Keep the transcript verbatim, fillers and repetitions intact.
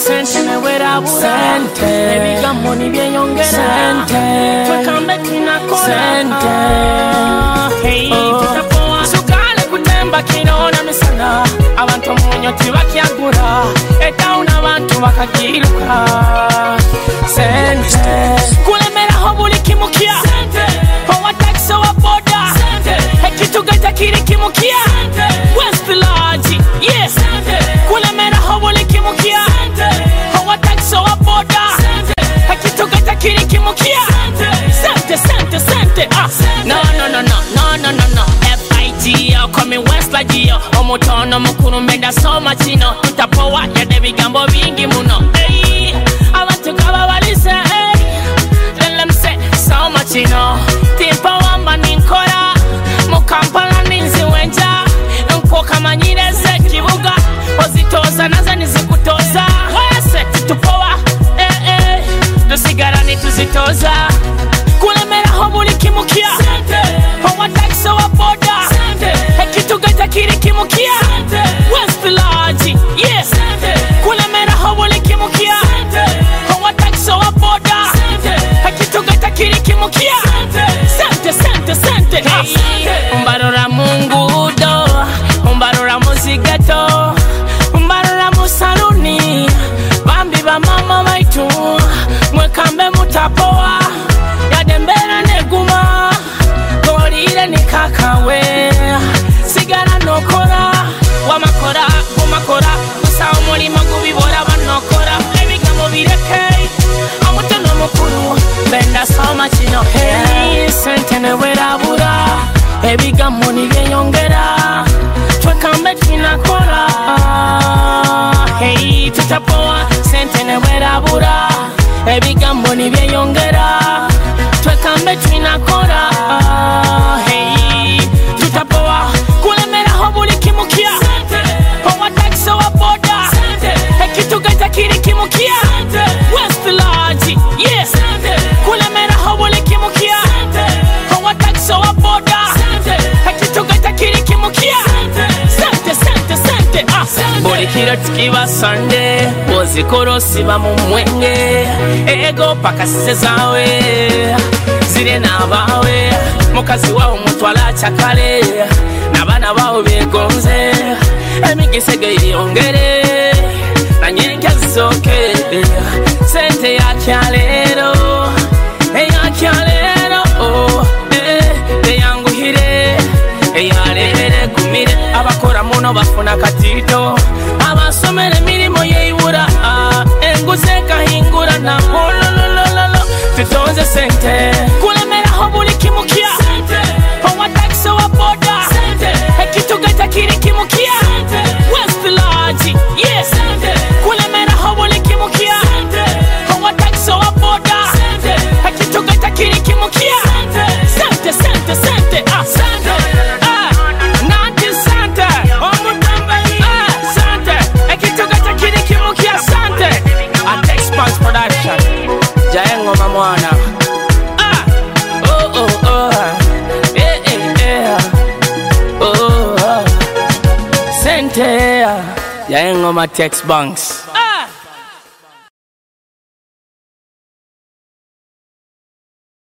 sente newera bula sente ebigambo nibyeyongera sente twekambe tunakola sente hey tutapoa sukale kutemba kinona misana abantu munyo tibakyagura etauna abantu bakagiruka sente kulemeraho buli kimukia sente owa taxi owa boda sente ekitugata kiri kimukia West Village yes kulemeraho buli kimukia sente owa taxi owa boda sente ekitugata kiri kimukia sente sente sente ah no no no no no no no no F I G O coming West Village omutono mukuru mbenda soma chino tutapoa yade bigambo bingi muno hey abantu kaba balise hey let them say so much you know timpa wamba ninkora mu Kampala ninzi wenja nko kamanyireze kibuga ozitoza naza nizikutoza wese tupoa eh eh dusigarani tuzitoza kulemeraho buli kimukia sente owa taxi owa boda sente ekitugata kiri kimukia West Village yes kulemeraho buli kimukia sente owa taxi owa boda sente ekitugata kiri kimukia sente sente sente umbarora mungu do umbarora muzigato umbarora musaluni bambi ba mama baitu mwekambe mutapoa yadembera neguma golire nikakawe sigara nokora wamakora kumakora usawo mulimo gubibora banokora ebigambo bireke omutono mukuru benda soma kino hey sente newera bura ebigambo nibyeyongera twekambe tunakora hey tutapoa sente newera bura ebigambo nibyeyongera twekambe tunakora hey tutapoa kulemeraho buli kimukia owa taxi owa boda ekitugata kiri kimukia West Village yes kulemeraho buli kimukia owa taxi owa boda ekitugata kiri kimukia sente sente sente ah buli kiro tukiba Sunday ozikorosi ba mu mwenge ego pakasize zawe zire nabawe mukazi wawe mutwala chakale nabana bawo begonze emigisege yongere na nyenke zoke sente ya kyalero eya kyalero oh eh yangu hire eyalebere kumire abakora muno bafuna katito abasomere mirimo yeibura enguze kahingura na lololololo tutonze sente kulemeraho buli kimukia owa taxi owa boda ekitugata kiri kimukia West Village yes kulemeraho buli kimukia owa taxi owa boda ekitugata kiri kimukia sente sente sente ah sente ah nanti sente omutambe ah sente ekitugata kiri kimukia sente at Expanse Production jaengo mamwana ah oh oh oh eh eh eh oh, oh. Sente jaengo ma Tex Banks